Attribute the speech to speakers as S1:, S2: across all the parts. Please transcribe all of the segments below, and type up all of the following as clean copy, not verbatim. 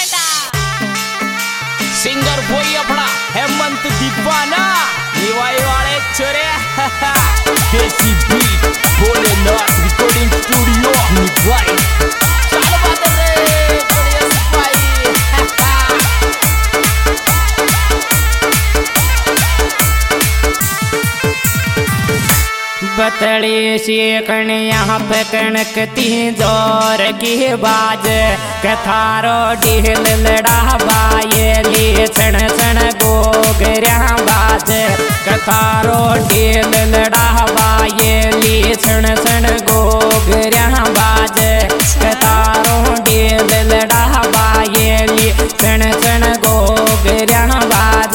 S1: Singer वही अपना हेमंत दीवाना निवाई वाले छोरे Desi beat Bholenath recording studio Niwai चल बात रे बढ़िया सिपाही
S2: बतड़ी शेखण यहाँ पे कणक तीन जोर की बाज कथारो ढील लड़ा बाये लिए छण छण गोगर्या बाज कथारो ढील लड़ा बाये लिए छण छण गोगर्या बाज कथारो ढील लड़ा बाये लिए छण छण गोगर्या बाज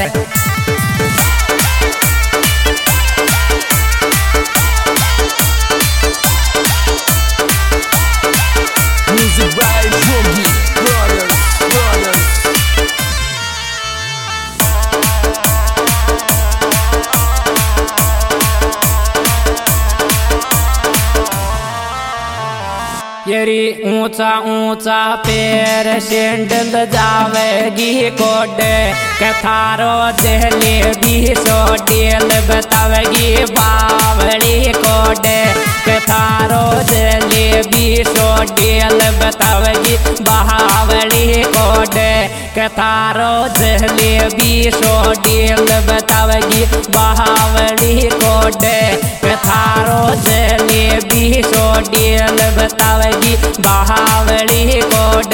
S2: यरी ऊंचा ऊंचा पैर सेंडल जावेगी कोड कथारो जहले भी सो डेल बतावेगी बावली कोड कथारो जहले भी सो डेल बतावेगी बावली कोड कथारो जहले भी सो डेल बतावेगी बावली कोड कथारो जहले भी सो डेल बतावेगी बावली कोड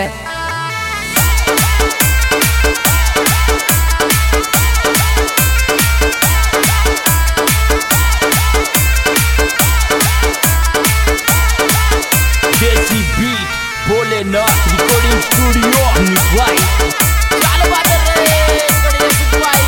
S1: Desi beat Bholenath recording studio Niwai चल बात रे बढ़िया सिपाही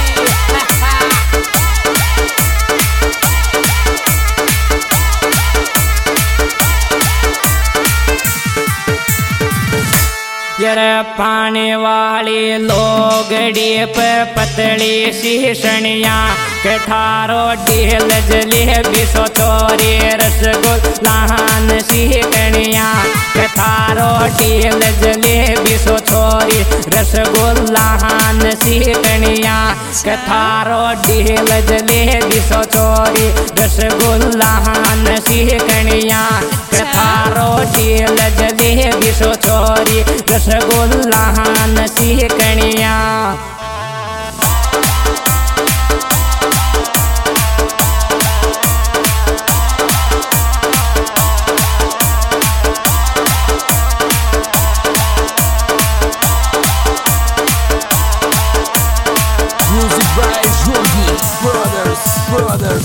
S2: यर पाने वाली लोगड़ी पे पतली शीशनिया कठारो ढील जलेबी सो चोरी रसगुल्लान सीकनिया कठारो ढील जलेबी सो छोरी रसगुल्लान सीकनिया कठारो ढील जलेबी सो छोरी रसगुल्लान सीकनिया कठारो ढील जलेबी सो छोरी रसगुल्लान सीकनिया
S1: Music by Yogi Brothers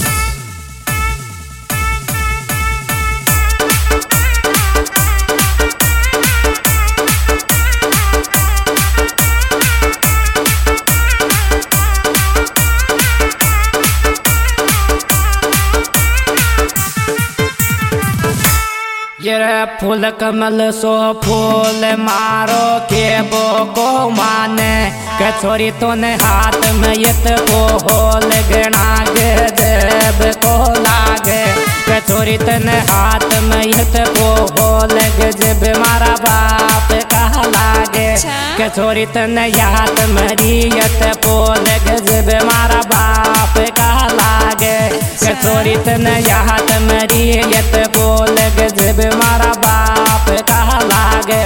S2: यर फूल कमल सो फूल मारो के बो को माने कछोरी तोने हाथ में यत को होल गणा गजब को लागे कछोरी तने हाथ में यत को होल गजब मारा बाप कहा लागे कछोरी तने याद मरियत पोल गजब मारा बाप कहा लागे कछोरी तने याद मरियत पोल गजब मारा बाप कहा लागे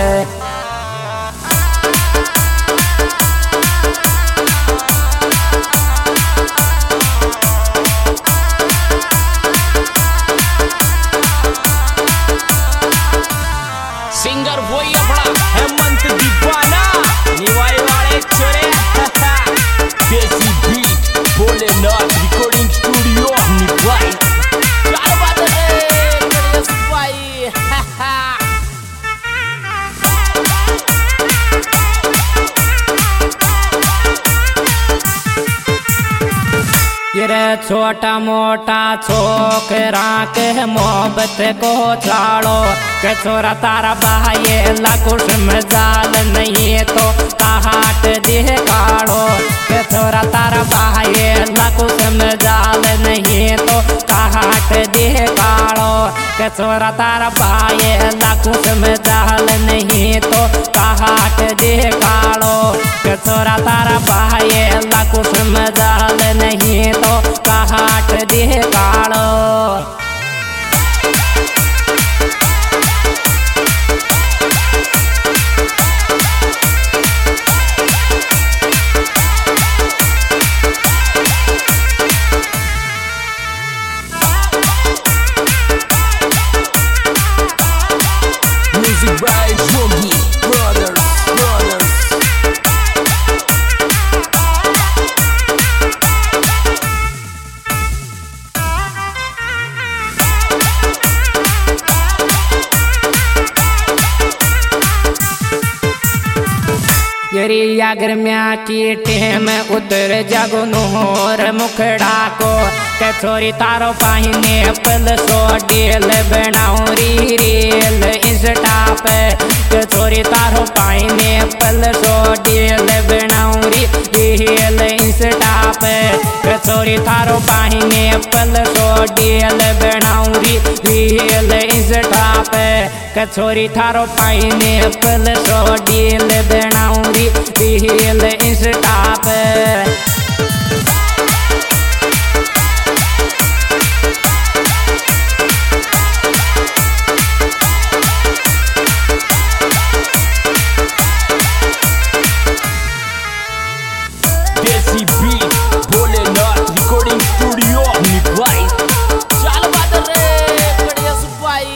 S1: सिंगर वही अपना हेमंत दीवाना निवाई वाले छोरे Desi beat Bholenath recording studio Niwai चल बात रे बढ़िया सिपाही
S2: रे छोटा मोटा छोकरा के मोहब्बत को छाड़ो के छोरा तारा बहाये लकुश मजाल नहीं तो ताहाट दिह काढ़ो के छोरा तारा बहाये लकुश मजाल नहीं तो ताहाट दिह काढ़ो के छोरा तारा बहाये लकुश मजाल नहीं तो ताहाट जरिया गर्मिया की टेम उतर जागो नोर मुखड़ा को के छोरी तारो पाहिने पल सो डेल बनाऊरी रेल इंस्टा पे के छोरी तारो पाहिने पल सो डेल बनाऊरी रेल इंस्टा पे के छोरी तारो पाहिने पल सो डेल बनाऊरी रेल इंस्टा पे के छोरी थारो पाहिने पल सो डेल बनाऊरी रेल इंस्टा पे
S1: Desi beat Bholenath recording studio निभाई चल बादल रे बढ़िया सुपाई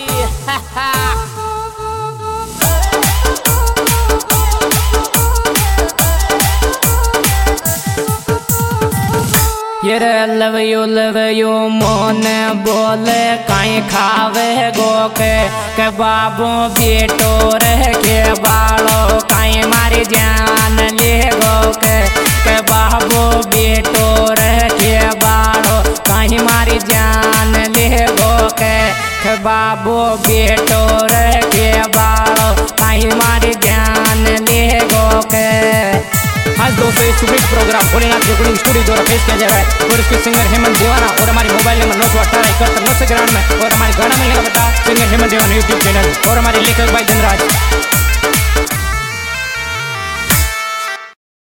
S2: ये लव यू मोन बोले काई खावे गो के बाबू बेटो रह के बालो काई मारी जान ले गो के बाबू बेटो रह के बालो काई मारी जान ले गो के बाबू बेटो रह के बालो काई मारी जान ले गो के। आज दोस्तों इस superhit programme Bholenath recording studio द्वारा पेश किया जा रहा है और इसके सिंगर हेमंत देवाना और हमारी मोबाइल नंबर 918 71 में और हमारे गाना मिलने का पता सिंगर हेमंत देवाना यूट्यूब चैनल और हमारे लेखक भाई धनराज।